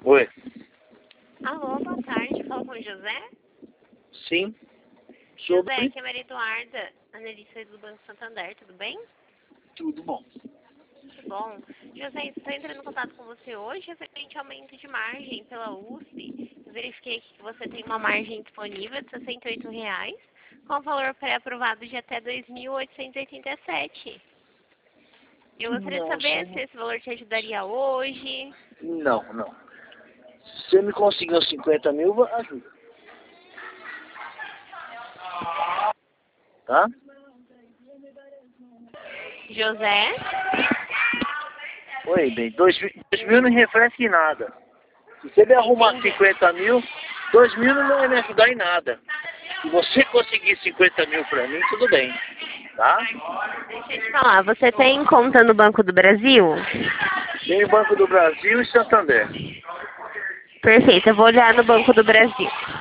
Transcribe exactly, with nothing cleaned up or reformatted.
Oi. Alô, boa tarde. Fala com o José? Sim. José, Sobre? aqui é a Maria Eduarda, analista do Banco Santander, tudo bem? Tudo bom. Que bom. José, estou entrando em contato com você hoje referente ao aumento de margem pela U S P. Eu verifiquei aqui que você tem uma margem disponível de sessenta e oito reais, com valor pré-aprovado de até dois mil oitocentos e oitenta e sete. Eu gostaria de Não, saber sim. se esse valor te ajudaria hoje. Não, não. Se você me conseguir uns cinquenta mil, va- ajuda. Tá? José? Oi, bem. Dois, mi- dois mil não reflete em nada. Se você me arrumar Entendi. cinquenta mil, dois mil não vai me ajudar em nada. Se você conseguir cinquenta mil pra mim, tudo bem. Tá? Deixa eu te falar, você tem conta no Banco do Brasil? Tem o Banco do Brasil e Santander. Perfeito, eu vou olhar no Banco do Brasil.